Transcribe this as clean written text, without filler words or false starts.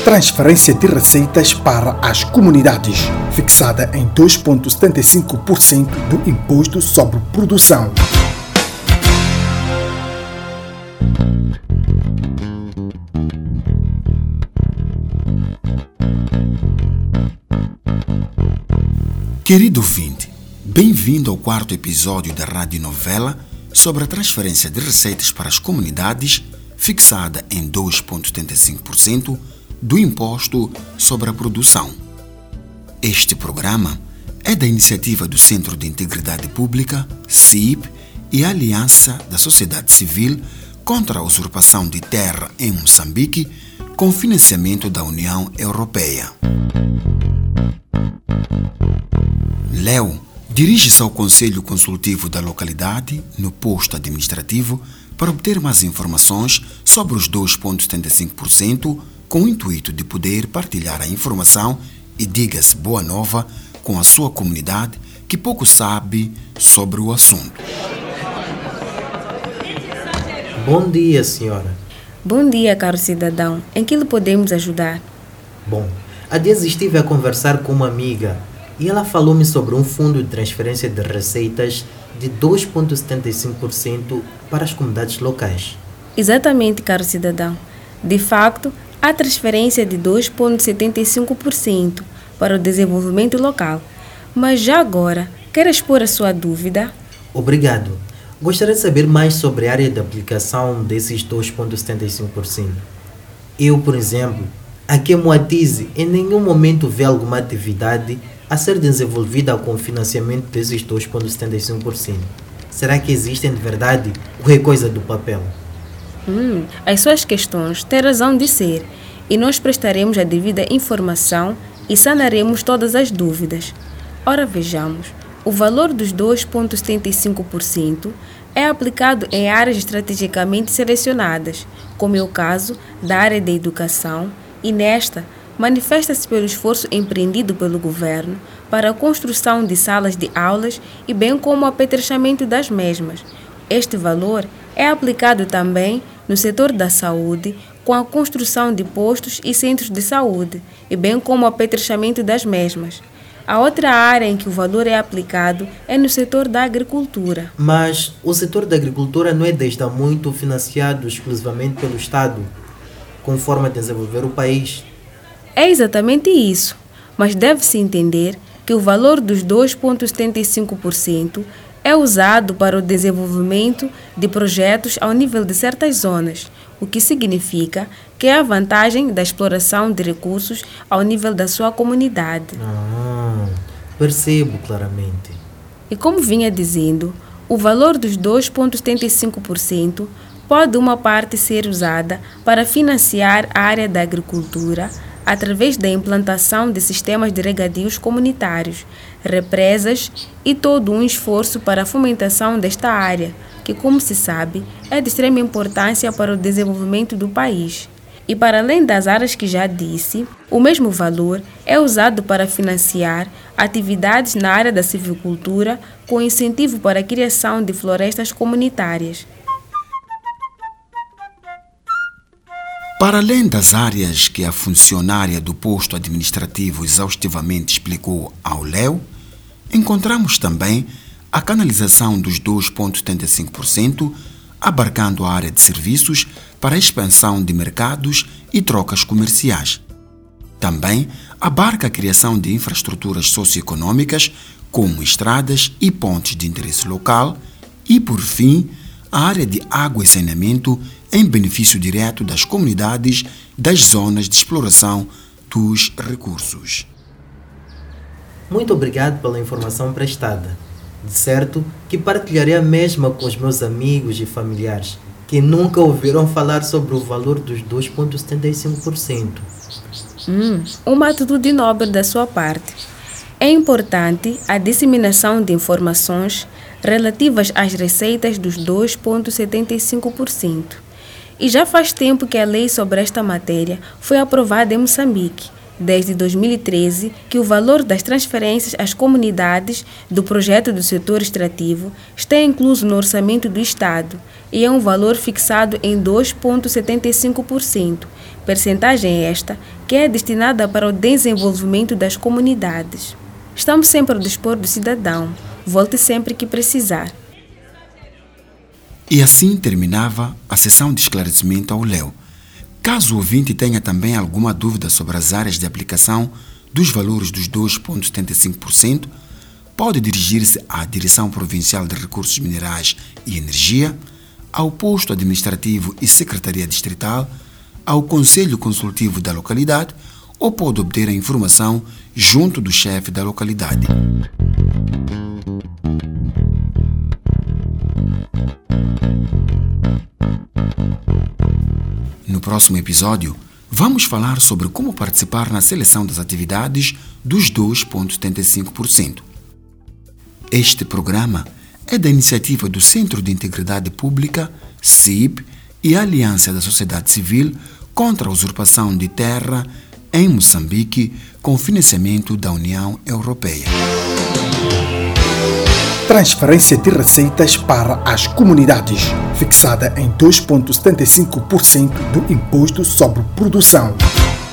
Transferência de receitas para as comunidades, fixada em 2,75% do Imposto sobre Produção. Querido ouvinte, bem-vindo ao quarto episódio da radionovela sobre a transferência de receitas para as comunidades, fixada em 2,75% do Imposto sobre a Produção. Este programa é da iniciativa do Centro de Integridade Pública, CIP, e a Aliança da Sociedade Civil contra a Usurpação de Terra em Moçambique, com financiamento da União Europeia. Léo dirige-se ao Conselho Consultivo da localidade, no posto administrativo, para obter mais informações sobre os 2,75%, com o intuito de poder partilhar a informação e, diga-se boa nova, com a sua comunidade que pouco sabe sobre o assunto. Bom dia, senhora. Bom dia, caro cidadão. Em que lhe podemos ajudar? Bom, há dias estive a conversar com uma amiga e ela falou-me sobre um fundo de transferência de receitas de 2,75% para as comunidades locais. Exatamente, caro cidadão. De facto, há transferência de 2,75% para o desenvolvimento local. Mas já agora, quer expor a sua dúvida? Obrigado. Gostaria de saber mais sobre a área de aplicação desses 2,75%. Eu, por exemplo, aqui em Moatize, em nenhum momento vi alguma atividade a ser desenvolvida com o financiamento desses 2,75%. Será que existem de verdade ou é coisa do papel? As suas questões têm razão de ser e nós prestaremos a devida informação e sanaremos todas as dúvidas. Ora, vejamos. O valor dos 2,75% é aplicado em áreas estrategicamente selecionadas, como é o caso da área da educação, e nesta manifesta-se pelo esforço empreendido pelo governo para a construção de salas de aulas e bem como o apetrechamento das mesmas. Este valor é aplicado também no setor da saúde, com a construção de postos e centros de saúde, e bem como o apetrechamento das mesmas. A outra área em que o valor é aplicado é no setor da agricultura. Mas o setor da agricultura não é desde há muito financiado exclusivamente pelo Estado, com forma de desenvolver o país? É exatamente isso, mas deve-se entender que o valor dos 2,75% é usado para o desenvolvimento de projetos ao nível de certas zonas, o que significa que é a vantagem da exploração de recursos ao nível da sua comunidade. Percebo claramente. E como vinha dizendo, o valor dos 2,75% pode uma parte ser usada para financiar a área da agricultura através da implantação de sistemas de regadios comunitários, represas e todo um esforço para a fomentação desta área, que, como se sabe, é de extrema importância para o desenvolvimento do país. E para além das áreas que já disse, o mesmo valor é usado para financiar atividades na área da silvicultura com incentivo para a criação de florestas comunitárias. Para além das áreas que a funcionária do posto administrativo exaustivamente explicou ao Léo, encontramos também a canalização dos 2,75%, abarcando a área de serviços para a expansão de mercados e trocas comerciais. Também abarca a criação de infraestruturas socioeconômicas, como estradas e pontes de interesse local, e, por fim, a área de água e saneamento em benefício direto das comunidades das zonas de exploração dos recursos. Muito obrigado pela informação prestada. De certo que partilharei a mesma com os meus amigos e familiares, que nunca ouviram falar sobre o valor dos 2,75%. Uma atitude nobre da sua parte. É importante a disseminação de informações relativas às receitas dos 2,75%. E já faz tempo que a lei sobre esta matéria foi aprovada em Moçambique, desde 2013, que o valor das transferências às comunidades do projeto do setor extrativo está incluso no orçamento do Estado e é um valor fixado em 2,75%, percentagem esta que é destinada para o desenvolvimento das comunidades. Estamos sempre ao dispor do cidadão. Volte sempre que precisar. E assim terminava a sessão de esclarecimento ao Léo. Caso o ouvinte tenha também alguma dúvida sobre as áreas de aplicação dos valores dos 2,75%, pode dirigir-se à Direção Provincial de Recursos Minerais e Energia, ao Posto Administrativo e Secretaria Distrital, ao Conselho Consultivo da localidade ou pode obter a informação junto do chefe da localidade. No próximo episódio, vamos falar sobre como participar na seleção das atividades dos 2,75%. Este programa é da iniciativa do Centro de Integridade Pública, CIP, e a Aliança da Sociedade Civil contra a Usurpação de Terra em Moçambique, com financiamento da União Europeia. Transferência de receitas para as comunidades, fixada em 2,75% do Imposto sobre Produção.